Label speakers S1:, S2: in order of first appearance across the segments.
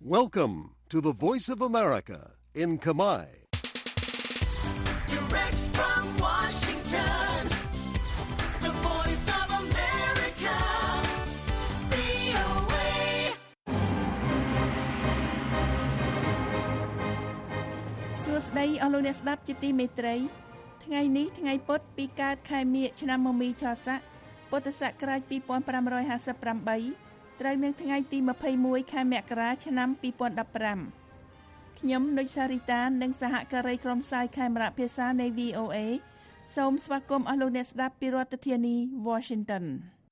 S1: Welcome to the Voice of America in Khmer.
S2: Direct from Washington, the Voice of America, VOA.
S3: សួស្តីអស់លោកអ្នកស្ដាប់ជាទីមេត្រីថ្ងៃនេះថ្ងៃពុធពីកើតខែមិញឆ្នាំមមីឆស័កពុទ្ធសករាជ2558ត្រូវនៅថ្ងៃទី21ខែមករាឆ្នាំ2015ខ្ញុំនុចសារីតានិងសហការីក្រុមផ្សាយខេមរៈភាសានៃ VOA សូមស្វាគមន៍អស់លោកអ្នកស្ដាប់ពីរដ្ឋធានី Washington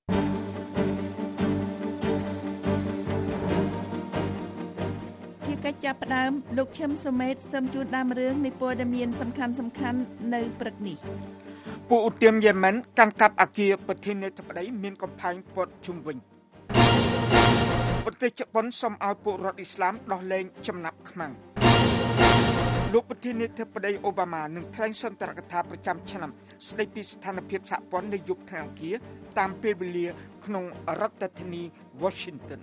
S3: ជាកិច្ចចាប់ផ្ដើមលោកឈឹមសុមេតសូមជូនដើមរឿងនៃព័ត៌មានសំខាន់ៗនៅព្រឹកនេះ
S4: ពួកឧទាមយេម៉ែនកាន់កាប់អគារប្រធានាធិបតីមានកំផែងព័ទ្ធជុំវិញប្រទេសជប៉ុនសូមឲ្យពលរដ្ឋអ៊ីស្លាមដោះលែងចំណាប់ខ្មាំងលោកប្រធានាធិបតីអូបាម៉ានឹងថ្លែងសុន្ទរកថាប្រចាំឆ្នាំស្ដីពីស្ថានភាពសហព័ន្ធនៅយប់ថ្ងៃអង្គារតាមពេលវេលាក្នុងរដ្ឋធានី Washington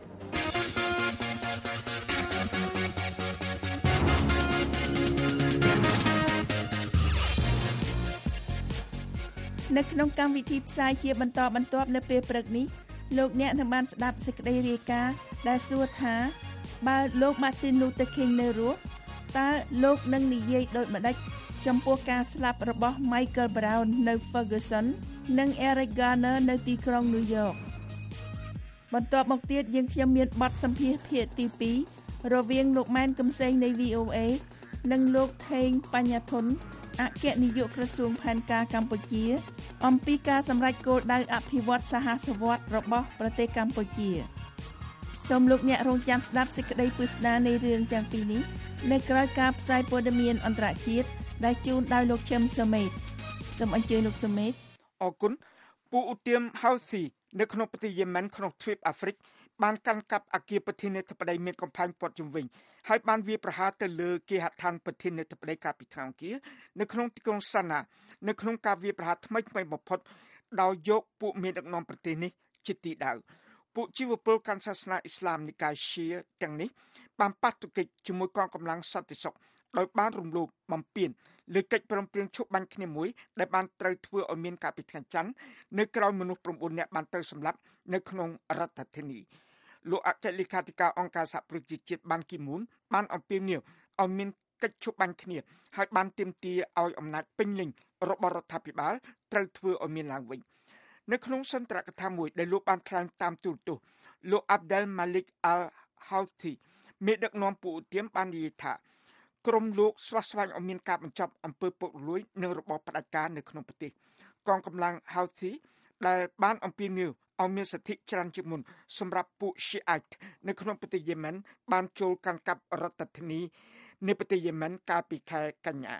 S3: នៅក្នុងកម្មវិធីផ្សាយជាបន្តបន្ទាប់នៅពេលព្រឹកនេះលោកអ្នកនឹងបានស្ដាប់សេចក្តីរាយការណ៍ដែលសួរថាបើលោក Martin Luther King នៅរស់តើលោកនឹងនិយាយដូចម្ដេចចំពោះការស្លាប់របស់ Michael Brown នៅ Ferguson និង Eric Garner នៅទីក្រុង New York បន្ទាប់មកទៀតយើងខ្ញុំមានបទសម្ភាសន៍ភាគទី2រវាងលោកម៉ែនកំសែងនៃ VOA និងលោកថេងបញ្ញធនអគ្គនាយកក្រសួងផែនការកម្ពុជាអំពីការសម្រេចគោលដៅអភិវឌ្ឍសហសវត្តរបស់ប្រទេសកម្ពុជាសូមលោកអ្នករងចាំស្ដាប់សេចក្តីពិស្ដារនៃរឿងទាំងពីរនេះនៅក្រៅការផ្សាយព័ត៌មានអន្តរជាតិដែលជូនដោយលោកឈឹមសុមេតសូមអញ្ជើញលោកសុមេត
S4: អរគុណពួកឧទាមហៅស៊ីនៅក្នុងប្រទេសយេម៉ែនក្នុងទ្វីបអាហ្វ្រិកបានកាន់កាប់អគារប្រធានាធិបតីមានកំផែងព័ទ្ធជុំវិញហើយបានវាយប្រហារទៅលើគេហដ្ឋានប្រធានាធិបតីកាលពីថ្ងៃអង្គារនៅក្នុងទីក្រុងសាណានៅក្នុងការវាយប្រហារថ្មីបំផុតដោយយកពួកមានដឹកនាំប្រទេសនេះជាទីដៅពួកជីវពលកាន់សាសនាអ៊ីស្លាមនិកាយឈីទាំងនេះបានប៉ះទង្គិចជាមួយកងកម្លាំងសន្តិសុខដោយបានរំលោភបំពានលើកិច្ចព្រមព្រៀងឈប់បាញ់គ្នាមួយដែលបានត្រូវធ្វើឲ្យមានការពិធីច័ន្ទនៅក្រៅមនុស្ស9នាក់បានត្រូវសម្លាប់នៅក្នុងរដ្ឋធានីលោកអគ្គលេខាធិការអង្គការសហប្រជាជាតិបានគីមូនបានអំពាវនាវឲ្យមានកិច្ចឈប់បាញ់គ្នាហើយបានទាមទារឲ្យអំណាចពេញលេញរបស់រដ្ឋាភិបាលត្រូវធ្វើឲ្យមានឡើងវិញនៅក្នុងសន្ទរកថាមួយដែលលោកបានថ្លែងតាមទូរទស្សន៍លោក Abdel Malik Al-Houthi មេដឹកនាំពួកឧទាមបាននិយាយថាក្រុមលោកស្វាស្វែងឲ្យមានការបញ្ចប់អំពើពុករលួយនិងរបបផ្ដាច់ការនៅក្នុងប្រទេសកងកម្លាំង Houthi ដែលបានអំពាវនាវឲ្យមានសិទ្ធិច្រើនជាងមុនសម្រាប់ពួក Shiite នៅក្នុងប្រទេសយេម៉ែនបានចូលកាន់កាប់រដ្ឋធានីនៃប្រទេសយេម៉ែនកាលពីខែកញ្ញា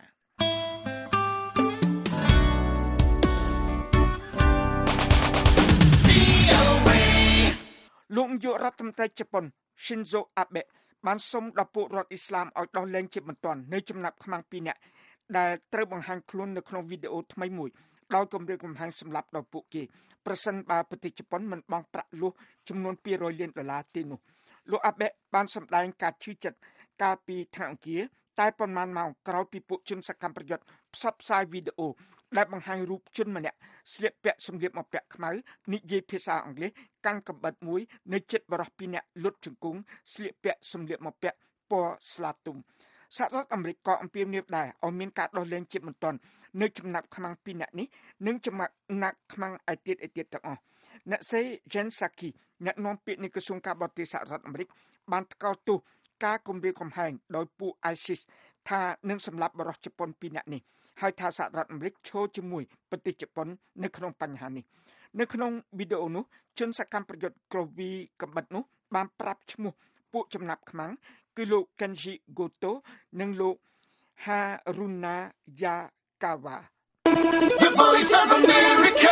S4: លោកនាយករដ្ឋមន្ត្រីជប៉ុន Shinzo Abe បានសុំដល់ពួករដ្ឋអ៊ីស្លាមឲ្យដោះលែងជាបន្ទាន់នៅចំណាប់ខ្មាំង2នាក់ដែលត្រូវបង្ហាញខ្លួននៅក្នុងវីដេអូថ្មីមួយដោយគម្រាមកំហែងសម្លាប់ដល់ពួកគេប្រសិនបើប្រទេសជប៉ុនមិនបង់ប្រាក់លោះចំនួន$200 លានទេនោះលោកអាបេបានសម្ដែងការឈឺចិត្តកាលពីថ្ងៃអង្គារតែប៉ុន្មានម៉ោងក្រោយពីពួកជនសកម្មប្រយុទ្ធផ្សព្វផ្សាយវីដេអូដែលបង្ហាញរូបជនម្នាក់ស្លៀកពាក់សម្លៀកបំពាក់ខ្មៅនិយាយភាសាអង់គ្លេសកាន់កាំបិតមួយនៅជិតបរិះ2នាក់លុតជង្គង់ស្លៀកពាក់សម្លៀកបំពាក់ពណ៌ស្លាទុំសហរដ្ឋអាមេរិកក៏អំពាវនាវដែរឲ្យមានការដោះលែងជាបន្ទាន់នៅចំណាប់ខ្មាំង2នាក់នេះនិងចំណាប់ខ្មាំងឯទៀតទាំងអស់អ្នកស្រី Jen Psaki អ្នកនាំពាក្យនៃក្រសួងការបរទេសសហរដ្ឋអាមេរិកបានថ្កោលទោសការគំរាមកំហែងដោយពួក ISIS ថានឹងសម្លាប់បរិះជប៉ុន2នាក់នេះហើយថាសហរដ្ឋអាមេរិកឈរជាមួយប្រទេសជប៉ុននៅក្នុងបញ្ហានេះនៅក្នុងវីដេអូនោះជនសកម្មប្រយុទ្ធក្រវីកំបិតនោះបានប្រាប់ឈ្មោះពួកចំណាប់ខ្មាំងគឺលោក Kenji Goto និងលោក Haruna Yakawa
S2: The Voice of America,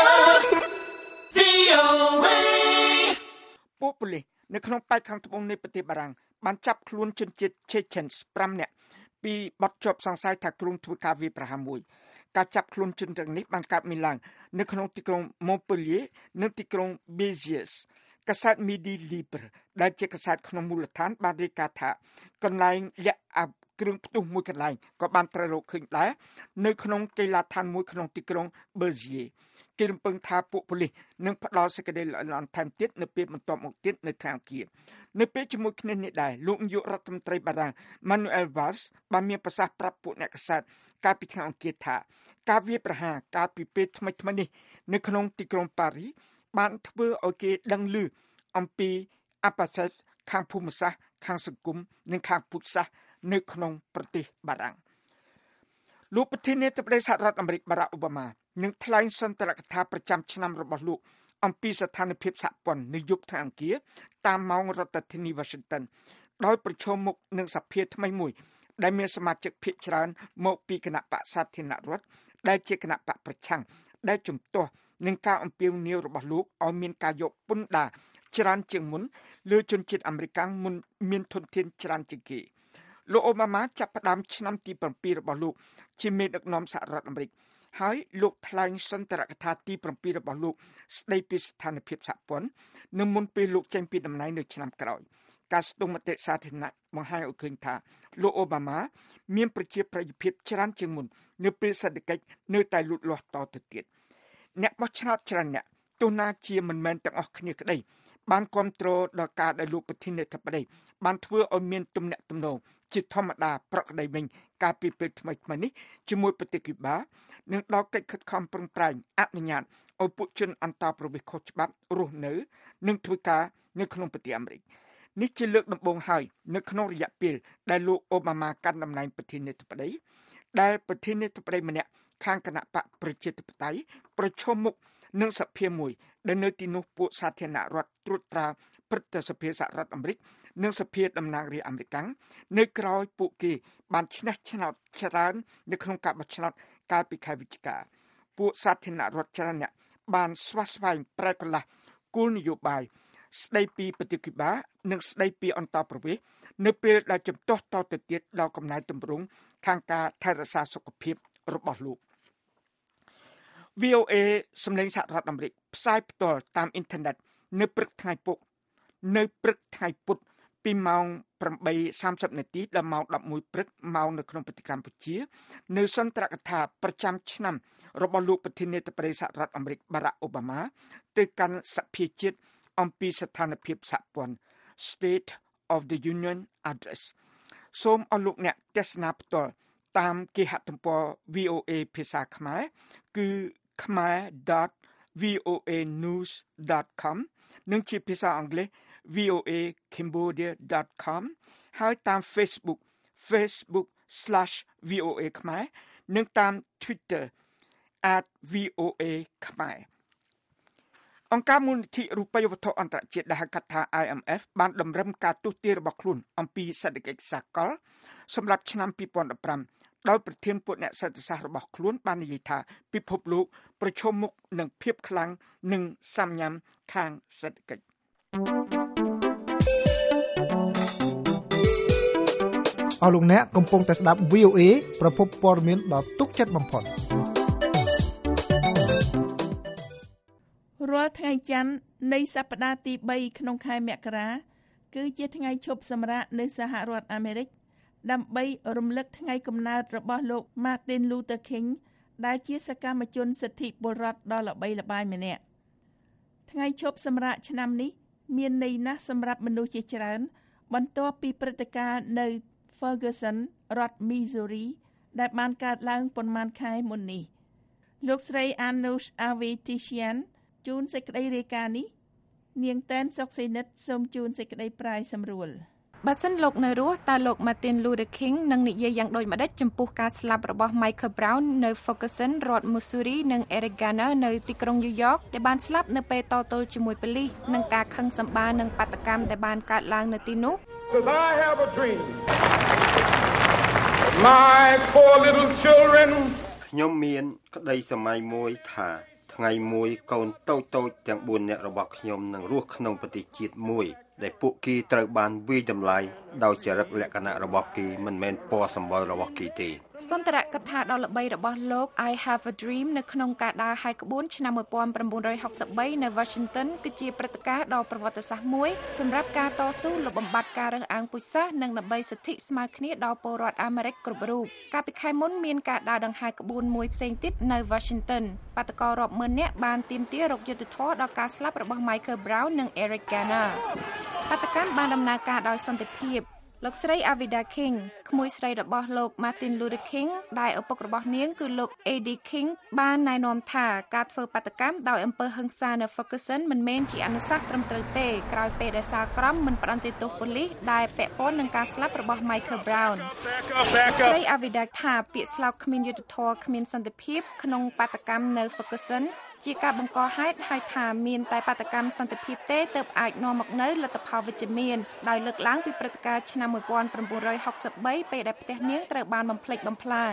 S2: VOA.
S4: ពួកប៉ូលីសនៅក្នុងប៉ែកខាងត្បូងនៃប្រទេសបារាំងបានចាប់ខ្លួនជនជាតិ Chechens 5នាក់ពីបទជាប់សង្ស័យថាគ្រងធ្វើការវាយប្រហារមួយការចាប់ខ្លួនជនទាំងនេះបានកើតមានឡើងនៅក្នុងទីក្រុង Montpellier និងទីក្រុង Béziers កាសែត Midi Libre ដែលជាកាសែតក្នុងមូលដ្ឋានបានរាយការណ៍ថាកន្លែងលាក់គ្រឿងផ្ទុះមួយកន្លែងក៏បានត្រូវរកឃើញដែរនៅក្នុងកីឡាដ្ឋានមួយក្នុងទីក្រុង Béziers គេរំពឹងថាពួកប៉ូលីសនឹងផ្ដល់សេចក្តីល្អិតល្អន់ថែមទៀតនៅពេលបន្ទាប់មកទៀតនៅថ្ងៃអង្គារនៅពេលជាមួយគ្នានេះដែរលោកនាយករដ្ឋមន្ត្រីបារាំង Manuel Valls បានមានប្រសាសន៍ប្រាប់ពួកអ្នកកាសែតកាលពីថ្ងៃអង្គារថាការវាយប្រហារកាលពីពេលថ្មីៗនេះនៅក្នុងទីក្រុងប៉ារីសបានធ្វើឲ្យគេដឹងឮអំពីអបអធិខាងភូមិសាស្ត្រខាងសង្គមនិងខាងពុទ្ធសាសន៍នៅក្នុងប្រទេសបារាំងលោកប្រធានាធិបតីសហរដ្ឋអាមេរិកបារ៉ាក់អូបាម៉ានឹងថ្លែងសន្ទរកថាប្រចាំឆ្នាំរបស់លោកអំពីស្ថានភាពសហព័ន្ធនៅយប់ថ្ងៃអង្គារតាមម៉ោងរដ្ឋធានី Washington ដោយប្រឈមមុខនឹងសភាថ្មីមួយដែលមានសមាជិកភាគច្រើនមកពីគណៈបក្សសាធារណរដ្ឋដែលជាគណៈបកប្រឆាំងដែលជំទាស់នឹងការអំពាវនាវរបស់លោកឲ្យមានការយកពន្ធដារច្រើនជាងមុនលើជនជាតិអាមេរិកមុនមានធនធានច្រើនជាងគេលោកអូបាម៉ាចាប់ផ្ដើមឆ្នាំទី7របស់លោកជាមេដឹកនាំសហរដ្ឋអាមេរិកហើយលោកថ្លែងសន្ទរកថាទី7របស់លោកស្ដីពីស្ថានភាពសហព័ន្ធនៅមុនពេលលោកចេញពីតំណែងនៅឆ្នាំក្រោយការស្ទង់មតិសាធារណៈបង្ហាញឲ្យឃើញថាលោកអូបាម៉ាមានប្រជាប្រិយភាពច្រើនជាងមុននៅពេលសេដ្ឋកិច្ចនៅតែលូតលាស់តទៅទៀតអ្នកបោះឆ្នោតច្រើនអ្នកទោះណាជាមិនមែនទាំងអស់គ្នាក្តីបានគ្រប់គ្រងដល់ការដែលលោកប្រធានាធិបតីបានធ្វើឲ្យមានទំនាក់ទំនងជាធម្មតាប្រក្រតីវិញកាលពីពេលថ្មីៗនេះជាមួយប្រទេសគូបានិងដល់កិច្ចខិតខំប្រឹងប្រែងអនុញ្ញាតឲ្យពួកជនអន្តោប្រវេសន៍ខុសច្បាប់រស់នៅនិងធ្វើការនៅក្នុងប្រទេសអាមេរិកនេះជាលើកដំបូងហើយនៅក្នុងរយៈពេលដែលលោកអូបាម៉ាកាន់តំណែងប្រធានាធិបតីដែលប្រធានាធិបតីម្នាក់ខាងគណៈបកប្រជាធិបតេយ្យប្រឈមមុខនឹងសភាមួយដែលនៅទីនោះពួកសាធារណរដ្ឋត្រួតត្រាព្រឹទ្ធសភាសហរដ្ឋអាមេរិកនិងសភាតំណាងរាស្ត្រអាមេរិកនៅក្រោយពួកគេបានឈ្នះឆ្នោតច្រើននៅក្នុងការបោះឆ្នោតកាលពីខែវិច្ឆិកាពួកសាធារណរដ្ឋច្រើនអ្នកបានស្វះស្វែងប្រែកន្លះគោលនយោបាយស្ដីពីប្រទេសគូបានិងស្ដីពីអន្តោប្រវេសន៍នៅពេលដែលជំទាស់តទៅទៀតដល់កំណែទម្រង់ខាងការថែរក្សាសុខភាពរបស់លោក VOA សម្លេងសហរដ្ឋអាមេរិកផ្សាយផ្ទាល់តាមអ៊ីនធឺណិតនៅព្រឹកថ្ងៃពុធពីម៉ោង 8:30 នាទីដល់ម៉ោង 11 ព្រឹកម៉ោងនៅក្នុងប្រទេសកម្ពុជានៅសន្ទរកថាប្រចាំឆ្នាំរបស់លោកប្រធានាធិបតីសហរដ្ឋអាមេរិកបារ៉ាក់អូបាម៉ាទៅកាន់សភាជាតិអំពីស្ថានភាពសហព័ន្ធ State of the Union Address សូមអរលោកអ្នកទស្សនាផ្ទាល់តាមគេហទំព័រ VOA ភាសាខ្មែរគឺ khmer.voanews.com និងជាភាសាអង់គ្លេស voacambodia.com ហើយតាម Facebook/VOA ខ្មែរនិងតាម Twitter @VOA ខ្មែរអង្គការមូលនិធិរូបិយវត្ថុអន្តរជាតិដែលហៅកាត់ថា IMF បានតម្រឹមការទស្សន៍ទាយរបស់ខ្លួនអំពីសេដ្ឋកិច្ចសកលសម្រាប់ឆ្នាំ 2015 ដោយប្រធានពួកអ្នកសេដ្ឋសាស្ត្ររបស់ខ្លួនបាននិយាយថាពិភពលោកប្រឈមមុខនឹងភាពខ្លាំងនិងសំញាំខាងសេដ្ឋកិច្ច
S5: អស់លោកអ្នកកំពុងតែស្ដាប់ VOA ប្រភពព័ត៌មានដ៏ទុកចិត្តបំផុត
S3: រាល់ថ្ងៃច័ន្ទនៃសប្តាហ៍ទី3ក្នុងខែមករាគឺជាថ្ងៃឈប់សម្រាកនៅសហរដ្ឋអាមេរិកដើម្បីរំលឹកថ្ងៃកំណើតរបស់លោក Martin Luther King ដែលជាសកម្មជនសិទ្ធិពលរដ្ឋដ៏ល្បីល្បាញម្នាក់ថ្ងៃឈប់សម្រាកឆ្នាំនេះមានន័យណាស់សម្រាប់មនុស្សជាច្រើនបន្ទាប់ពីព្រឹត្តិការណ៍នៅ Ferguson រដ្ឋ Missouri ដែលបានកើតឡើងប៉ុន្មានខែមុននេះលោកស្រី Anush Avetian ជូនសេចក្តីរាយការណ៍នេះនាងតែនសុកសេនិតសូមជូនសេចក្តីប្រាយសម្រួល
S6: បើសិនលោកនៅរស់តើលោក Martin Luther King នឹងនិយាយយ៉ាងដូចម្តេចចំពោះការស្លាប់របស់ Michael Brown នៅ Ferguson រដ្ឋ Missouri និង Eric Garner នៅទីក្រុង New York ដែលបានស្លាប់នៅពេលតទល់ជាមួយប៉ូលីសនិងការខឹងសម្បារនឹងបាតុកម្មដែលបានកើតឡើងនៅទីនោះ
S7: I have a dream My four little children
S8: ខ្ញុំមានក្តីសម័យមួយថាថ្ងៃមួយកូនតូចៗទាំង4នាក់របស់ខ្ញុំនឹងរស់ក្នុងប្រទេសជាតិមួយដែលពួកគេត្រូវបានវាយតម្លៃដោយចរិតលក្ខណៈរបស់គេមិនមែនពណ៌សម្បុររបស់គេទេ
S6: សន្ទរកថាដ៏ល្បីរបស់លោក I Have a Dream នៅក្នុងការដើរហាយក្បួនឆ្នាំ1963នៅ Washington គឺជាព្រឹត្តិការណ៍ដ៏ប្រវត្តិសាស្ត្រមួយសម្រាប់ការតស៊ូលុបបំបាត់ការរើសអើងពូជសាសន៍និងដើម្បីសិទ្ធិស្មើគ្នាដល់ពលរដ្ឋអាមេរិកគ្រប់រូបកាលពីខែមុនមានការដើរដង្ហែក្បួនមួយផ្សេងទៀតនៅ Washington បាតុកររាប់ម៉ឺននាក់បានទាមទាររកយុត្តិធម៌ដល់ការស្លាប់របស់ Michael Brown និង Eric Garner បាតុកម្មបានដំណើរការដោយសន្តិភាពលោកស្រី Avida King ក្មួយស្រីរបស់លោក Martin Luther King ដែលឪពុករបស់នាងគឺលោក Eddie King បានណែនាំថាការធ្វើបាតុកម្មដោយអំពើហិង្សានៅ Ferguson មិនមែនជាអនុសាសន៍ត្រឹមត្រូវទេក្រោយពេលដែលសាលក្រមមិនផ្តន្ទាទោសប៉ូលីសដែលពាក់ព័ន្ធនឹងការស្លាប់របស់ Michael Brown ស្រី Avida ថាពាក្យស្លោកគ្មានយុត្តិធម៌គ្មានសន្តិភាពក្នុងបាតុកម្មនៅ Fergusonជាការបង្កហេតុឲ្យថាមានតែបាតុកម្មសន្តិភាពទេទើបអាចនាំមកនៅលទ្ធផលវិជ្ជមានដោយលើកឡើងពីព្រឹត្តិការណ៍ឆ្នាំ1963ពេលដែលផ្ទះនាងត្រូវបានបំផ្លិចបំផ្លាញ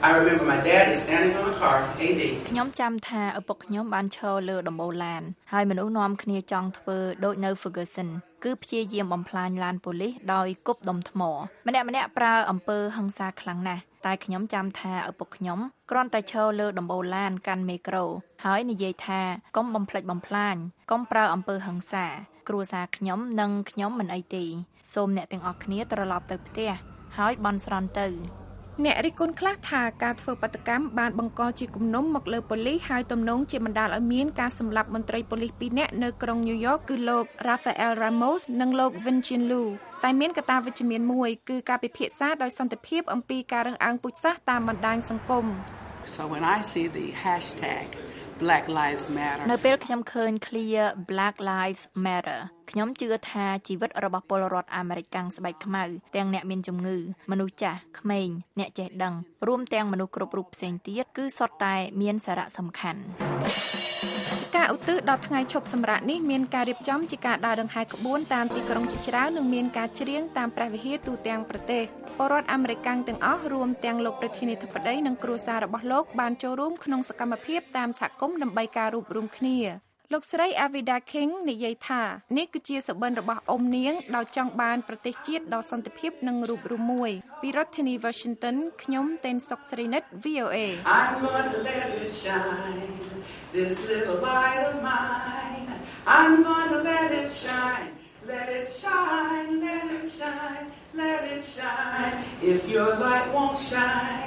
S6: ខ្ញុំចាំថាឪពុកខ្ញុំបានឈរលើដំបូលឡានហើយមនុស្សនាំគ្នាចង់ធ្វើដូចនៅ Ferguson គឺព្យាយាមបំផ្លាញឡានប៉ូលីសដោយគប់ដុំថ្មម្នាក់ប្រើអំពើហិង្សាខ្លាំងណាស់តែខ្ញុំចាំថាឪពុកខ្ញុំគ្រាន់តែឈរលើដំបូលឡានកាន់មេក្រូហើយនិយាយថាកុំបំផ្លិចបំផ្លាញកុំប្រើអំពើហិង្សាគ្រួសារខ្ញុំនិងខ្ញុំមិនអីទេសូមអ្នកទាំងអស់គ្នាត្រឡប់ទៅផ្ទះហើយបន់ស្រន់ទៅអ្នករិះគន់ខ្លះថាការធ្វើបាតុកម្មបានបង្កជាគំនុំមកលើប៉ូលីសហើយទំនងជាបណ្ដាលឲ្យមានការសម្លាប់មន្ត្រីប៉ូលីស2នាក់នៅក្រុងញូវយ៉កគឺលោក Rafael Ramos និងលោក Vincent Liu តែមានកត្តាវិជ្ជមានមួយគឺការពិភាក្សាដោយសន្តិភាពអំពីការរើសអើងពូជសាសន៍តាមបណ្ដាញសង្គម
S9: So when I see the hashtag Black Lives Matter
S6: នៅពេលខ្ញុំឃើញ Clear Black Lives Matter ខ្ញុំជឿថាជីវិតរបស់ពលរដ្ឋអាមេរិកកាំងស្បែកខ្មៅទាំងអ្នកមានជំងឺមនុស្សចាស់ក្មេងអ្នកចេះដឹងរួមទាំងមនុស្សគ្រប់រូបផ្សេងទៀតគឺសុទ្ធតែមានសារៈសំខាន់ការឧទ្ទិសដល់ថ្ងៃឈប់សម្រាកនេះមានការរៀបចំជាការដើរដង្ហែក្បួនតាមទីក្រុងជាច្រើននិងមានការច្រៀងតាមព្រះវិហារទូទាំងប្រទេសពលរដ្ឋអាមេរិកកាំងទាំងអស់រួមទាំងលោកប្រធានាធិបតីនិងគ្រួសាររបស់លោកបានចូលរួមក្នុងសកម្មភាពតាមសហគមន៍ដើម្បីការរួបរวมគ្នាលោកស្រី Avida King និយាយថានេះគឺជាសុបិនរបស់អ៊ំនាងដោយចង់បានប្រទេសជាតិដ៏សន្តិភាពនិងរួបរวมមួយពីរដ្ឋធានី Washington ខ្ញុំតេនសុកស្រីនិត VOA
S9: I'm going to let it shine this little light of mine I'm going to let it shine let it shine let it shine let it shine if your light won't shine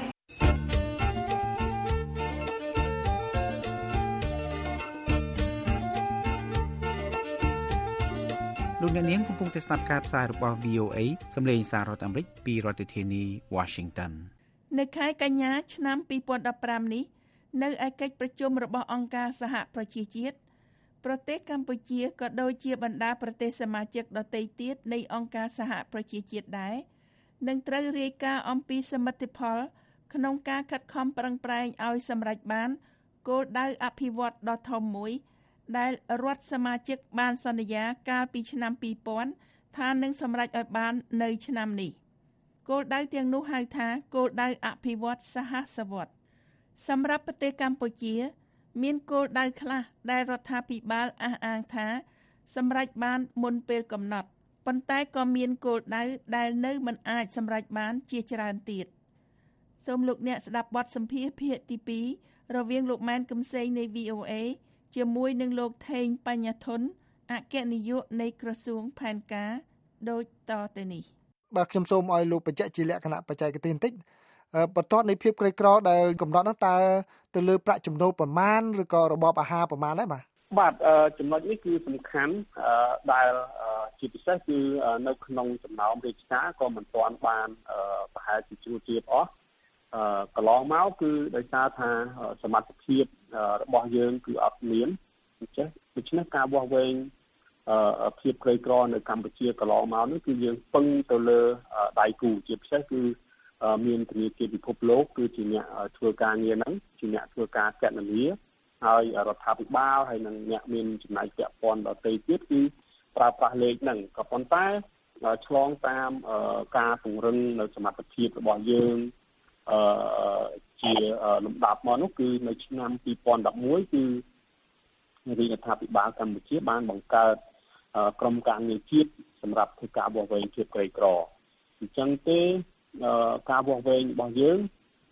S10: លោកអ្នកនាងកំពុងតែស្ដាប់ការផ្សាយរបស់ VOA សម្លេងសាររដ្ឋអាមេរិកពីរដ្ឋធានី Washington
S3: នៅខែកញ្ញាឆ្នាំ2015នេះនៅឯកិច្ចប្រជុំរបស់អង្គការសហប្រជាជាតិប្រទេសកម្ពុជាក៏ដូចជាបណ្ដាប្រទេសសមាជិកដទៃទៀតនៃអង្គការសហប្រជាជាតិដែរនឹងត្រូវរាយការណ៍អំពីសមិទ្ធផលក្នុងការខិតខំប្រឹងប្រែងឲ្យសម្រេចបានគោលដៅអភិវឌ្ឍន៍ដ៏ធំមួយដែលរដ្ឋសមាជិកបានសន្យាកាលពីឆ្នាំ2000ថានឹងសម្រេចឲ្យបាននៅឆ្នាំនេះគោលដៅទាំងនោះហៅថាគោលដៅអភិវឌ្ឍន៍សហសវត្សរ៍សម្រាប់ប្រទេសកម្ពុជាមានគោលដៅខ្លះដែលរដ្ឋាភិបាលអះអាងថាសម្រេចបានមុនពេលកំណត់ប៉ុន្តែក៏មានគោលដៅដែលនៅមិនអាចសម្រេចបានជាច្រើនទៀតសូមលោកអ្នកស្ដាប់បទសម្ភាសន៍ភាគទី2រវាងលោកម៉ែនកឹមសេងនៃ VOAជាមួយនឹងលោកថេងបញ្ញធនអគ្គនាយកនៃក្រសួងផែនការដូចតទៅនេះ
S5: បាទខ្ញុំសូមឲ្យលោកបញ្ជាក់ជាលក្ខណៈបច្ចេកទេសបន្តិចបន្ទាត់នៃភាពក្រីក្រដែលកំណត់ហ្នឹងតើទៅលើប្រាក់ចំណូលប្រមាណឬក៏របបអាហារប្រមាណដែរ
S11: បាទចំណុចនេះគឺសំខាន់ដែលជាពិសេសគឺនៅក្នុងចំណោមរាជការក៏មិនទាន់បានប្រហែលជាជ្រួតជ្រាបអស់កន្លងមកគឺដោយសារថាសមត្ថភាពរបស់យើងគឺអត់មានអញ្ចឹងដូច្នេះការវាស់វែងភាពក្រីក្រនៅកម្ពុជាកន្លងមកនេះគឺយើងពឹងទៅលើដៃគូជាពិសេសគឺមានធនាគារពិភពលោកគឺជាអ្នកធ្វើការងារហ្នឹងជាអ្នកធ្វើការកណនាហើយរដ្ឋាភិបាលហើយនិងអ្នកមានចំណាយពាក់ព័ន្ធដទៃទៀតគឺប្រើប្រាស់លេខហ្នឹងក៏ប៉ុន្តែឆ្លងតាមការពង្រឹងនៅសមត្ថភាពរបស់យើងជាលំដាប់មកនោះគឺនៅឆ្នាំ2011គឺរដ្ឋាភិបាលកម្ពុជាបានបង្កើតក្រុមការងារជាតិសម្រាប់ធ្វើការវាស់វែងភាពក្រីក្រអញ្ចឹងទេការវាស់វែងរបស់យើង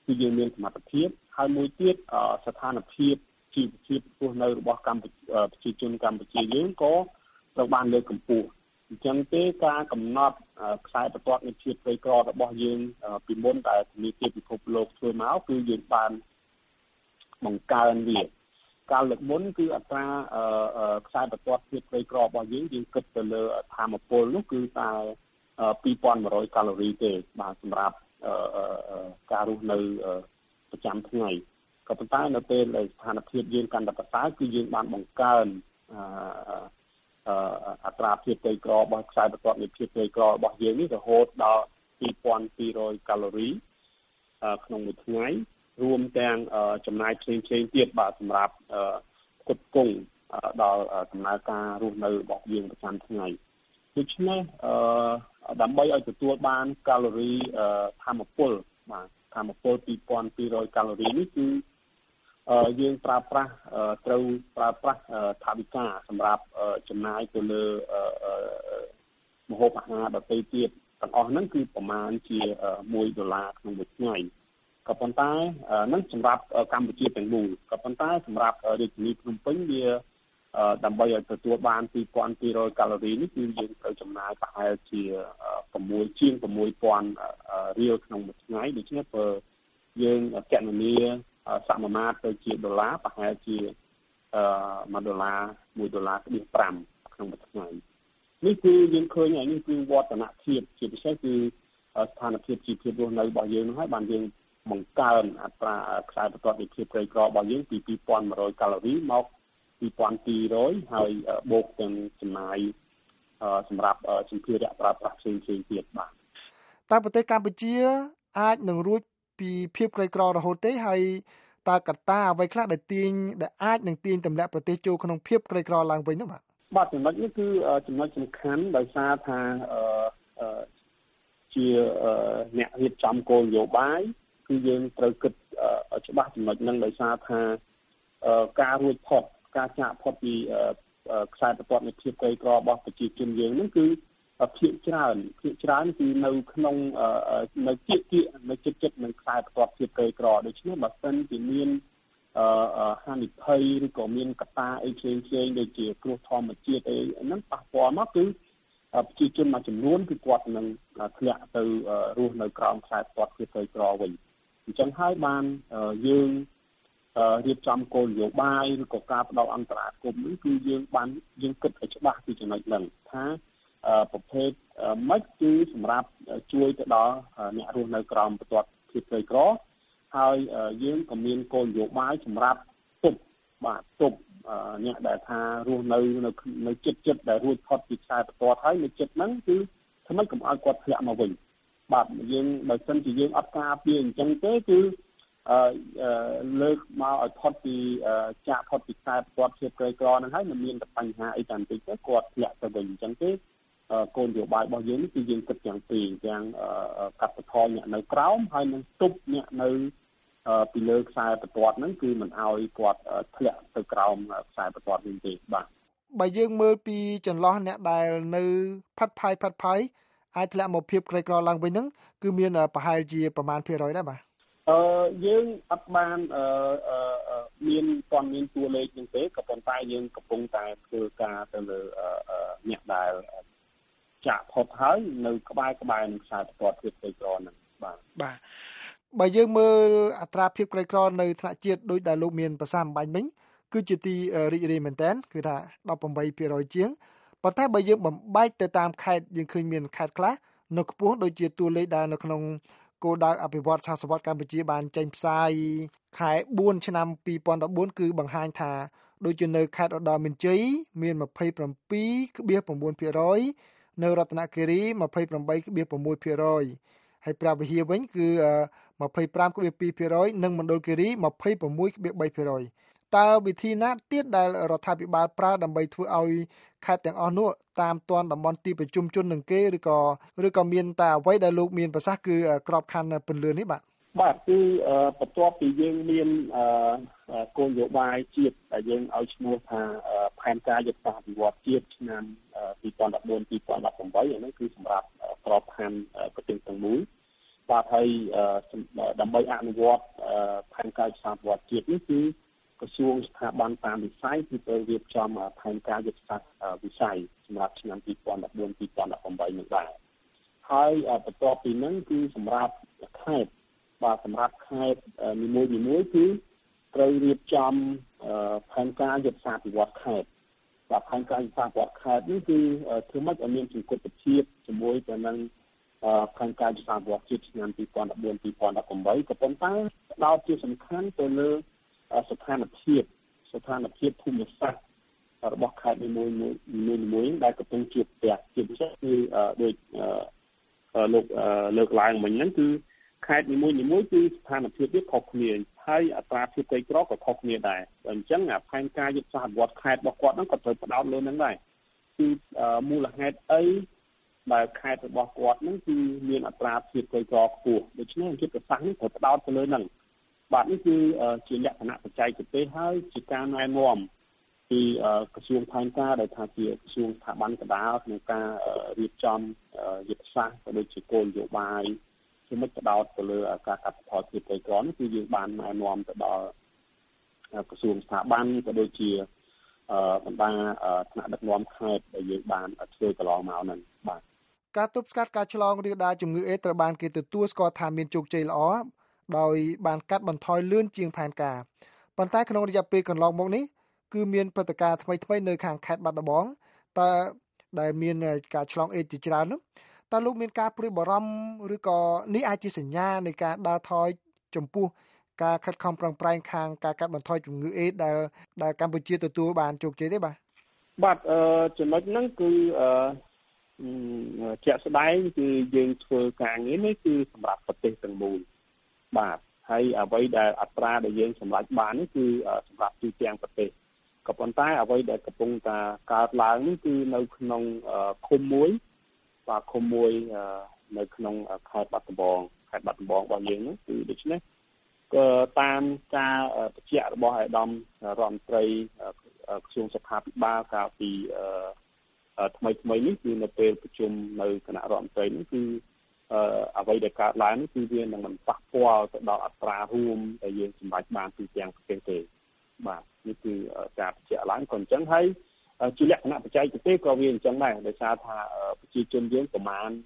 S11: គឺយើងមានសមត្ថភាពហើយមួយទៀតស្ថានភាពជីវភាពរស់នៅរបស់កម្ពុជាប្រជាជនកម្ពុជាយើងក៏ត្រូវបានលើកកម្ពស់អញ្ចឹងទេការកំណត់ខ្សែបន្ទាត់នៃភាពក្រីក្ររបស់យើងពីមុនតែធនាគារពិភពលោកធ្វើមកគឺយើងបានបង្កើនវាកាលលើកមុនគឺអត្រាខ្សែបន្ទាត់ភាពក្រីក្ររបស់យើងគិតទៅលើធម្មពលនោះគឺតែ2100កាឡូរីទេបាទសម្រាប់ការរស់នៅប្រចាំថ្ងៃក៏ប៉ុន្តែនៅពេលដែលស្ថានភាពយើងកាន់តែប្រសើរគឺយើងបានបង្កើនអត្រាភាពក្រីក្ររបស់ខ្សែបន្ទាត់នៃភាពក្រីក្ររបស់យើងនេះរហូតដល់2200កាឡូរីក្នុងមួយថ្ងៃរួមទាំងចំណាយផ្សេងៗទៀតបាទសម្រាប់ផ្គត់ផ្គង់ដល់ដំណើរការរស់នៅរបស់យើងប្រចាំថ្ងៃដូច្នេះដើម្បីឲ្យទទួលបានកាឡូរីធម្មពលបាទធម្មពល2200កាឡូរីនេះគឺយើងត្រូវប្រើប្រាស់ថវិកាសម្រាប់ចំណាយទៅលើម្ហូបអាហារដទៃទៀតទាំងអស់ហ្នឹងគឺប្រមាណជា$1ក្នុងមួយថ្ងៃក៏ប៉ុន្តែនឹងសម្រាប់កម្ពុជាទាំងមូលក៏ប៉ុន្តែសម្រាប់រាជធានីភ្នំពេញវាដើម្បីឲ្យទទួលបាន2200កាឡូរីនេះគឺយើងត្រូវចំណាយប្រហែលជា6000រៀលក្នុងមួយថ្ងៃដូច្នេះបើយើងគណនាសមមាត្រទៅជាដុល្លារប្រហែលជា$1.5ក្នុងមួយថ្ងៃនេះគឺយើងឃើញហើយនេះគឺវឌ្ឍនភាពជាពិសេសគឺស្ថានភាពជីវភាពរស់នៅរបស់យើងនោះហើយបានយើងបង្កើនអត្រាខ្សែបន្ទាត់នៃភាពក្រីក្ររបស់យើងពី2100កាឡូរីមក2200ហើយបូកទាំងចំណាយសម្រាប់សម្ភារៈប្រើប្រាស់ផ្សេងៗទៀតបាទ
S5: តើប្រទេសកម្ពុជាអាចនឹងរួចពីភាពក្រីក្ររហូតទេហើយតើកត្តាអ្វីខ្លះដែលអាចនឹងទាញទម្លាក់ប្រទេសចូលក្នុងភាពក្រីក្រឡើងវិញនោះបាទ
S11: ចំណុចនេះគឺចំណុចសំខាន់ដោយសារថាជាអ្នករៀបចំគោលនយោបាយគឺយើងត្រូវគិតច្បាស់ចំណុចហ្នឹងដោយសារថាការរួចផុតការចាក់ផុតពីខ្សែបន្ទាត់នៃភាពក្រីក្ររបស់ប្រជាជនយើងហ្នឹងគឺភាគច្រើនគឺនៅក្នុងនៅនៅចិត្តនឹងខ្សែបន្ទាត់ភាពក្រីក្រដូច្នេះបើសិនជាមានហានិភ័យឬក៏មានកត្តាអីផ្សេងៗដូចជាគ្រោះធម្មជាតិអីហ្នឹងប៉ះពាល់មកគឺប្រជាជនមួយចំនួនគឺគាត់នឹងធ្លាក់ទៅរស់នៅក្រោមខ្សែបន្ទាត់ភាពក្រីក្រវិញអញ្ចឹងហើយបានយើងរៀបចំគោលនយោបាយឬក៏ការផ្ដល់អន្តរាគមន៍នេះគឺយើងគិតឲ្យច្បាស់ពីចំណុចហ្នឹងថាប្រភេទម៉េចគឺសម្រាប់ជួយទៅដល់អ្នករស់នៅក្រោមបន្ទាត់ភាពក្រីក្រហើយយើងក៏មានគោលនយោបាយសម្រាប់ទប់អ្នកដែលថារស់នៅចិត្តដែលរួចផុតពីខ្សែបន្ទាត់ហើយនៅចិត្តហ្នឹងគឺធ្វើម៉េចកុំឲ្យគាត់ធ្លាក់មកវិញបាទយើងបើសិនជាយើងអត់ការពារអញ្ចឹងទេគឺលើកមកឲ្យផុតពីចាក់ផុតពីខ្សែបន្ទាត់ភាពក្រីក្រហ្នឹងហើយមិនមានតែបញ្ហាអីតែបន្តិចទេគាត់ធ្លាក់ទៅវិញអញ្ចឹងទេគោលនយោបាយរបស់យើងនេះគឺយើងគិតទាំងពីរទាំងកាត់បន្ថយអ្នកនៅក្រោមហើយនឹងទប់អ្នកនៅពីលើខ្សែបន្ទាត់ហ្នឹងគឺមិនឲ្យគាត់ធ្លាក់ទៅក្រោមខ្សែបន្ទាត់វិញទេបាទ
S5: បើយើងមើលពីចន្លោះអ្នកដែលនៅផាត់ផាយអាចធ្លាក់មកភាពក្រីក្រឡើងវិញហ្នឹងគឺមានប្រហែលជាប្រមាណភាគរយដែរបាទ
S11: យើងអត់បានមានតួលេខហ្នឹងទេក៏ប៉ុន្តែយើងកំពុងតែធ្វើការទៅលើអ្នកដែលចាក់ផុតហើយនៅក្បែរនឹងខ្សែបន្ទាត់ភាពក្រីក្រហ្នឹងបាទ
S5: បើយើងមើលអត្រាភាពក្រីក្រនៅថ្នាក់ជាតិដូចដែលលោកមានប្រសាសន៍អំបញ្ញមិញគឺជាទីរីករាយមែនតើគឺថា 18% ជាងប៉ុន្តែបើយើងបំបែកទៅតាមខេត្តយើងឃើញមានខេត្តខ្លះនៅខ្ពស់ដូចជាតួលេខដែលនៅក្នុងគោលដៅអភិវឌ្ឍសហសវត្តកម្ពុជាបានចេញផ្សាយខែ4ឆ្នាំ2014គឺបង្ហាញថាដូចជានៅខេត្តឧត្តរមានជ័យមាន 27.9% នៅរតនគិរី 28.6% ហើយព្រះវិហារវិញគឺ 25.2% និងមណ្ឌលគិរី 26.3% តើវិធីណាទៀតដែលរដ្ឋាភិបាលប្រើដើម្បីធ្វើឲ្យខេត្តទាំងអស់នោះតាមទាន់តំបន់ទីប្រជុំជននឹងគេឬក៏មានតែអ្វីដែលលោកមានប្រសាសន៍គឺក្របខ័ណ្ឌពន្លឿននេះ
S11: បាទគឺបន្ទាប់ពីយើងមានគោលនយោបាយជាតិដែលយើងឲ្យឈ្មោះថាផែនការយុទ្ធសាស្ត្រអភិវឌ្ឍជាតិឆ្នាំ2014-2018អានេះគឺសម្រាប់ក្របខ័ណ្ឌប្រទេសទាំងមូលបាទហើដើម្បីអនុវត្តផែនការយុទ្ធសាស្ត្រវត្តជាតិនេះគឺក្រសួងស្ថាប័នតាមវិស័យគឺទៅរៀបចំផែនការយុទ្ធសាស្ត្រវិស័យសម្រាប់ឆ្នាំ2014-2018នេះដែរហើយបន្ទាប់ពីហ្នឹងគឺសម្រាប់ខេត្តសម្រាប់ខេត្តនីមួយៗគឺត្រូវរៀបចំផែនការយុទ្ធសាស្ត្រវិវត្តខេត្តផែនការយុទ្ធសាស្ត្រវិវត្តខេត្តនេះគឺធ្វើម៉េចឲ្យមានសង្គមភាពជាមួយទៅនឹងផែនការយុទ្ធសាស្ត្រវិវត្តជាតិឆ្នាំ2014-2018ក៏ប៉ុន្តែផ្ដោតជាសំខាន់ទៅលើស្ថានភាពភូមិសាស្ត្ររបស់ខេត្តនីមួយៗដែលកំពុងជួបប្រទះជាពិសេសគឺដូចលោកលើកឡើងមិញហ្នឹងគឺខេត្តនីមួយៗគឺស្ថានភាពវាខុសគ្នាហើយអត្រាភាពក្រីក្រក៏ខុសគ្នាដែរអញ្ចឹងផែនការយុទ្ធសាស្ត្រវិវត្តខេត្តរបស់គាត់ហ្នឹងក៏ត្រូវផ្ដោតលើហ្នឹងដែរគឺមូលហេតុអីដែលខេត្តរបស់គាត់ហ្នឹងគឺមានអត្រាភាពក្រីក្រខ្ពស់ដូច្នេះយុទ្ធសាស្ត្រនេះត្រូវផ្ដោតទៅលើហ្នឹងបាទនេះគឺជាលក្ខណៈបច្ចេកទេសហើយជាការណែនាំពីក្រសួងផែនការដែលថាជាក្រសួងស្ថាប័នកណ្ដាលក្នុងការរៀបចំយុទ្ធសាស្ត្រក៏ដូចជាគោលនយោបាយជាមិត្តផ្ដោតទៅលើការកាត់បន្ថយភាពក្រីក្រនេះគឺយើងបានណែនាំទៅដល់ក្រសួងស្ថាប័នក៏ដូចជាបណ្ដាថ្នាក់ដឹកនាំខេត្តដែលយើងបានធ្វើកន្លងមកហ្នឹងបាទ
S5: ការទប់ស្កាត់ការឆ្លងរាលដាលជំងឺអេដត្រូវបានគេទទួលស្គាល់ថាមានជោគជ័យល្អដោយបានកាត់បន្ថយលឿនជាងផែនការប៉ុន្តែក្នុងរយៈពេលកន្លងមកនេះគឺមានព្រឹត្តិការណ៍ថ្មីៗនៅខាងខេត្តបាត់ដំបងតើដែលមានការឆ្លងអេដជាច្រើននោះតើលោកមានការព្រួយបារម្ភឬក៏នេះអាចជាសញ្ញានៃការដើរថយចំពោះការខិតខំប្រឹងប្រែងខាងការកាត់បន្ថយជំងឺអេដដែលកម្ពុជាទទួលបានជោគជ័យទេ
S11: បាទចំណុចហ្នឹងគឺជាក់ស្ដែងគឺយើងធ្វើការងារនេះគឺសម្រាប់ប្រទេសទាំងមូលបាទហើយអ្វីដែលអត្រាដែលយើងសម្រេចបាននេះគឺសម្រាប់ទូទាំងប្រទេសក៏ប៉ុន្តែអ្វីដែលកំពុងតែកើតឡើងនេះគឺនៅក្នុងឃុំមួយនៅក្នុងខេត្តបាត់ដំបងរបស់យើងនោះគឺដូច្នេះក៏តាមការបញ្ជាក់របស់អាដាមរដ្ឋមន្ត្រីក្រសួងសុខាភិបាលកាលពីថ្មីនេះគឺនៅពេលប្រជុំនៅគណៈរដ្ឋមន្ត្រីនេះគឺអ្វីដែលកើតឡើងនេះគឺវានឹងមិនប៉ះពាល់ទៅដល់អត្រារួមដែលយើងសម្រេចបានទូទាំងប្រទេសទេបាទនេះគឺការបញ្ជាក់ឡើងក៏អញ្ចឹងហើយជាលក្ខណៈបច្ចេកទេសក៏វាអញ្ចឹងដែរដោយសារថាប្រជាជនយើងប្រមាណ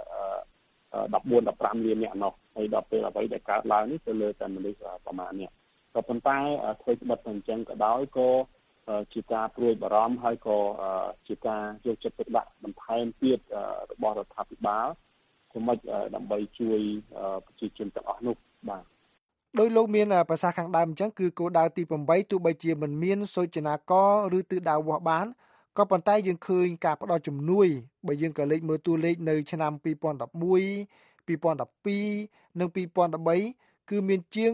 S11: 14-15 លានអ្នកនោះហើយដល់ពេលអ្វីដែលកើតឡើងនេះទៅលើតែមនុស្សប្រមាណនេះក៏ប៉ុន្តែធ្វើត្បិតតែអញ្ចឹងក៏ដោយក៏ជាការព្រួយបារម្ភហើយក៏ជាការយកចិត្តទុកដាក់បន្ថែមទៀតរបស់រដ្ឋាភិបាលសម្រាប់ដើម្បីជួយប្រជាជនទាំងអស់នោះបាទ
S5: ដោយលោកមានប្រសាសន៍ខាងដើមអញ្ចឹងគឺគោលដៅទី8ទោះបីជាមិនមានសូចនាករឬទិសដៅវាស់បានក៏ប៉ុន្តែយើងឃើញការផ្ដល់ជំនួយបើយើងក៏លេខមើលតួលេខនៅឆ្នាំ2011 2012និង2013គឺមានជាង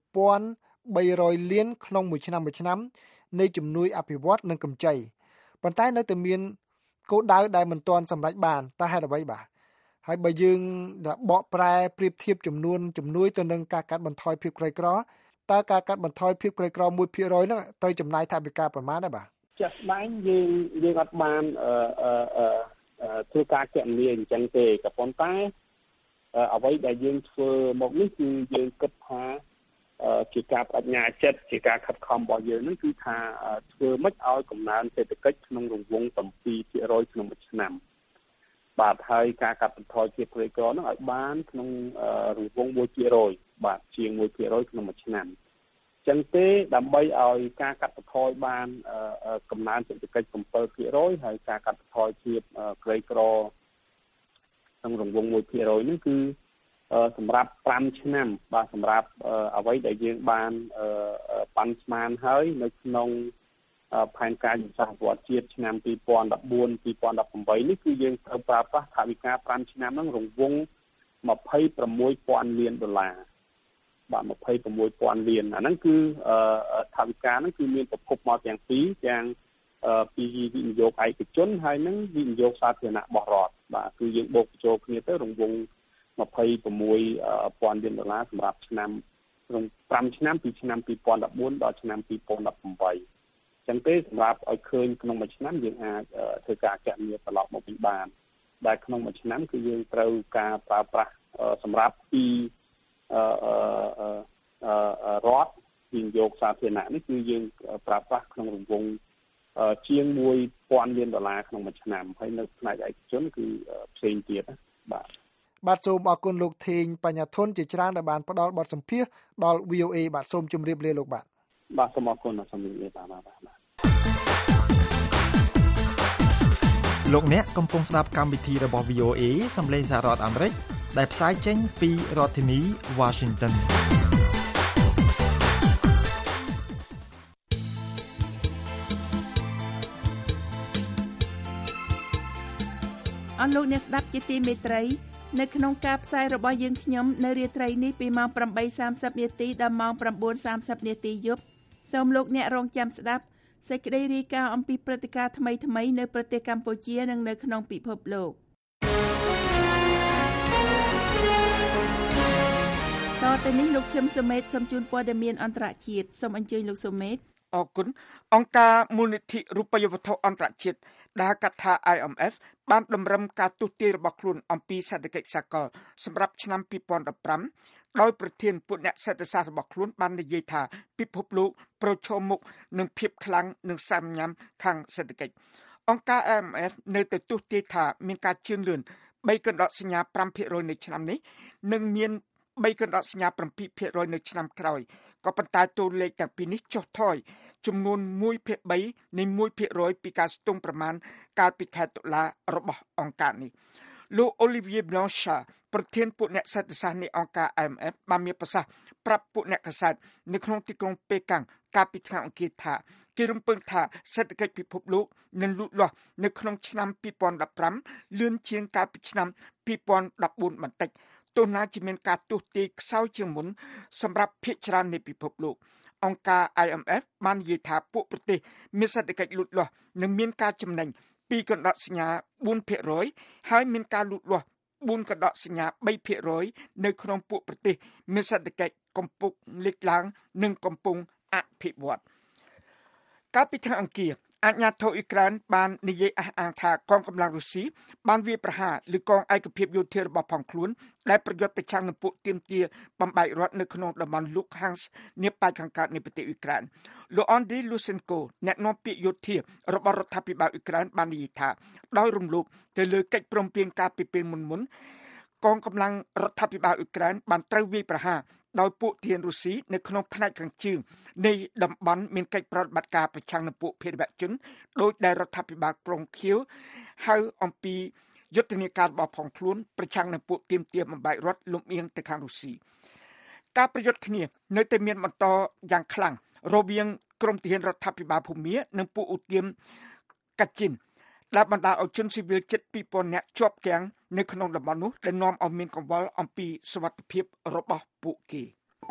S5: 1300លានក្នុងមួយឆ្នាំនៃជំនួយអភិវឌ្ឍនិងកម្ចីប៉ុន្តែនៅតែមានគោលដៅដែលមិនទាន់សម្រេចបានតើហេតុអ្វីបាទហើយបើយើងបកប្រែប្រៀបធៀបចំនួនជំនួយទៅនឹងការកាត់បន្ថយភាពក្រីក្រតើការកាត់បន្ថយភាពក្រីក្រ 1% ហ្នឹងត្រូវចំណាយថវិកាប្រមាណដែរបាទ
S11: ចាស់ស្ដែងយើងអត់បានធ្វើការគណនាអញ្ចឹងទេក៏ប៉ុន្តែអ្វីដែលយើងធ្វើមកនេះគឺយើងគិតថាជាការបញ្ញាចិត្តជាការខិតខំរបស់យើងហ្នឹងគឺថាធ្វើម៉េចឲ្យកំណើនសេដ្ឋកិច្ចក្នុងរង្វង់ 7% ក្នុងមួយឆ្នាំបាទហើយការកាត់បន្ថយភាពក្រីក្រហ្នឹងឲ្យបានក្នុងរង្វង់ 1% បាទជាង 1% ក្នុងមួយឆ្នាំអញ្ចឹងទេដើម្បីឲ្យការកាត់បន្ថយបានកំណើនសេដ្ឋកិច្ច 7% ហើយការកាត់បន្ថយភាពក្រីក្រក្នុងរង្វង់ 1% ហ្នឹងគឺសម្រាប់5ឆ្នាំបាទសម្រាប់អ្វីដែលយើងបានប៉ាន់ស្មានហើយនៅក្នុងផែនការយុទ្ធសាស្ត្រវត្តជាតិឆ្នាំ2014-2018នេះគឺយើងត្រូវប្រើប្រាស់ថវិកា5ឆ្នាំហ្នឹងរង្វង់$26,000 លានបាទ$26,000 លានអាហ្នឹងគឺថវិកាហ្នឹងគឺមានប្រភពមកទាំងពីរទាំងពីវិនិយោគឯកជនហើយនឹងវិនិយោគសាធារណៈរបស់រដ្ឋបាទគឺយើងបូកបញ្ចូលគ្នាទៅរង្វង់$26,000 លានសម្រាប់ឆ្នាំ5ឆ្នាំពីឆ្នាំ2014ដល់ឆ្នាំ2018ចឹងទេសម្រាប់ឲ្យឃើញក្នុងមួយឆ្នាំយើងអាចធ្វើការគណនាត្រឡប់មកវិញបានដែលក្នុងមួយឆ្នាំគឺយើងត្រូវការប្រើប្រាស់សម្រាប់ពីរដ្ឋវិនិយោគសាធារណៈនេះគឺយើងប្រើប្រាស់ក្នុងរង្វង់ជាង$1000 លានក្នុងមួយឆ្នាំហើយនៅផ្នែកឯកជនគឺផ្សេងទៀតបាទ
S5: សូមអរគុណលោកថេងបញ្ញាធនជាច្រើនដែលបានផ្ដល់បទសម្ភាសន៍ដល់ VOA បាទសូមជម្រាបលាលោកបាទ
S11: សូមអរគុណសូមជម្រាបលាបាទ
S12: លោកអ្នកកំពុងស្ដាប់កម្មវិធីរបស់ VOA សំឡេងសហរដ្ឋអាមេរិកដែលផ្សាយចេញពីរដ្ឋធានី Washington
S3: អស់លោកអ្នកស្ដាប់ជាទីមេត្រីនៅក្នុងការផ្សាយរបស់យើងខ្ញុំនៅរាត្រីនេះពីម៉ោង 8:30 នាទីដល់ម៉ោង 9:30 នាទីយប់សូមលោកអ្នករងចាំស្ដាប់សេចក្តីរាយការណ៍អំពីព្រឹត្តិការណ៍ថ្មីៗនៅប្រទេសកម្ពុជានិងនៅក្នុងពិភពលោកតទៅនេះលោកឈឹមសុមេតសូមជូនព័ត៌មានអន្តរជាតិសូមអញ្ជើញលោកសុមេត
S4: អរគុណអង្គការមូលនិធិរូបិយវត្ថុអន្តរជាតិដែលហៅកាត់ថា IMF បានតម្រឹមការទស្សន៍ទាយរបស់ខ្លួនអំពីសេដ្ឋកិច្ចសកលសម្រាប់ឆ្នាំ2015ដោយប្រធានពួកអ្នកសេដ្ឋសាស្ត្ររបស់ខ្លួនបាននិយាយថាពិភពលោកប្រឈមមុខនឹងភាពខ្លាំងនិងសំញាំខាងសេដ្ឋកិច្ចអង្គការ IMF នៅតែទស្សន៍ទាយថាមានការជឿនលឿន3កណ្ដោសញ្ញា 5% នៅឆ្នាំនេះនិងមាន3កណ្ដោសញ្ញា 7% នៅឆ្នាំក្រោយក៏ប៉ុន្តែតួលេខទាំងពីរនេះចុះថយចំនួន 1/3 នៃ 1% ពីការស្ទង់ប្រមាណកាលពីខែតុលារបស់អង្គការនេះលោក Olivier Blanchard ប្រធានពួកអ្នកសេដ្ឋសាស្ត្រនៃអង្គការ IMF បានមានប្រសាសន៍ប្រាប់ពួកអ្នកកាសែតនៅក្នុងទីក្រុងប៉េកាំងកាលពីថ្ងៃអង្គារថាគេរំពឹងថាសេដ្ឋកិច្ចពិភពលោកនឹងលូតលាស់នៅក្នុងឆ្នាំ2015លឿនជាងកាលពីឆ្នាំ2014បន្តិចទោះណាជាមានការទស្សន៍ទាយខ្សោយជាងមុនសម្រាប់ភាគច្រើននៃពិភពលោកអង្គការ IMF បាននិយាយថាពួកប្រទេសមានសេដ្ឋកិច្ចលូតលាស់និងមានការចំណេញ2កណ្ដោសញ្ញា 4% ហើយមានការលូតលាស់4កណ្ដោសញ្ញា 3% នៅក្នុងពួកប្រទេសមានសេដ្ឋកិច្ចកំពុងលេចឡើងនិងកំពុងអភិវឌ្ឍកាលពីថ្ងៃអង្គារអាជ្ញាធរអ៊ុយក្រែនបាននិយាយអះអាងថាកងកម្លាំងរុស្ស៊ីបានវាយប្រហារលើកងឯកភាពយោធារបស់ផងខ្លួនដែលប្រយុទ្ធប្រឆាំងនឹងពួកទាមទារបំបែករដ្ឋនៅក្នុងតំបន់ Luhansk នាប៉ែកខាងកើតនៃប្រទេសអ៊ុយក្រែនលោក Andriy Lusenko អ្នកនាំពាក្យយោធារបស់រដ្ឋាភិបាលអ៊ុយក្រែនបាននិយាយថាដោយរំលោភទៅលើកិច្ចព្រមព្រៀងការពីពេលមុនកងកម្លាំងរដ្ឋាភិបាលអ៊ុយក្រែនបានត្រូវវាយប្រហារដោយពួកទាហានរុស្ស៊ីនៅក្នុងផ្នែកខាងជើងនៃតំបន់មានកិច្ចប្រតិបត្តិការប្រឆាំងនឹងពួកភេរវជនដោយដែលរដ្ឋាភិបាលក្រុងខៀវហៅអំពីយុទ្ធនាការរបស់ផងខ្លួនប្រឆាំងនឹងពួកទាមទារបំបែករដ្ឋលំអៀងទៅខាងរុស្ស៊ីការប្រយុទ្ធគ្នានៅតែមានបន្តយ៉ាងខ្លាំងរវាងក្រុមទាហានរដ្ឋាភិបាលភូមានិងពួកឧទាមកាជិនដែលបណ្ដាលឲ្យជនស៊ីវិលជិត 2000 នាក់ជាប់គាំងនៅក្នុងតំបន់នោះដែលនាំឲ្យមានកង្វល់អំពីសុវត្ថិភាពរបស់ពួកគេ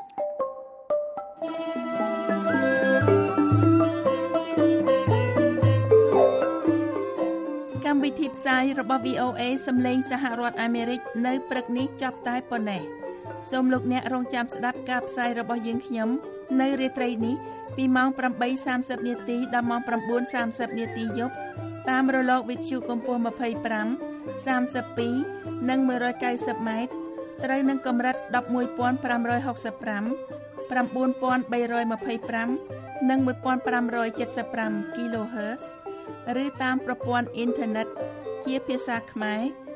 S3: កម្មវិធីផ្សាយរបស់ VOA សម្លេងសហរដ្ឋអាមេរិកនៅព្រឹកនេះចប់តែប៉ុណ្ណេះសូមលោកអ្នករងចាំស្ដាប់ការផ្សាយរបស់យើងខ្ញុំនៅរាត្រីនេះពីម៉ោង 8:30 នាទីដល់ម៉ោង 9:30 នាទីយប់តាមរលកវិទ្យុកម្ពស់25 32និង190ម៉ែត្រត្រូវនឹងកម្រិត 11,565 9,325 និង 1,575 kHz ឬតាមប្រព័ន្ធអ៊ីនធឺណិតជាភាសាខ្មែរ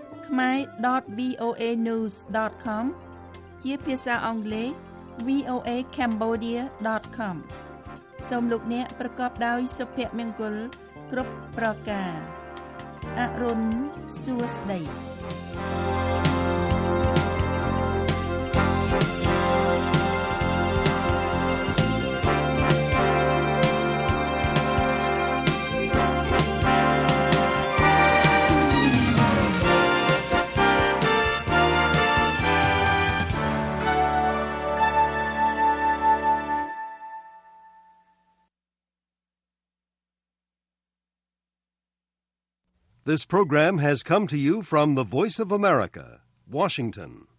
S3: khmer.voanews.com ជាភាសាអង់គ្លេស voacambodia.com សូមលោកអ្នកប្រកបដោយសុភមង្គលគ្រប់ប្រការអរុនសួស្តី
S1: This program has come to you from the Voice of America, Washington.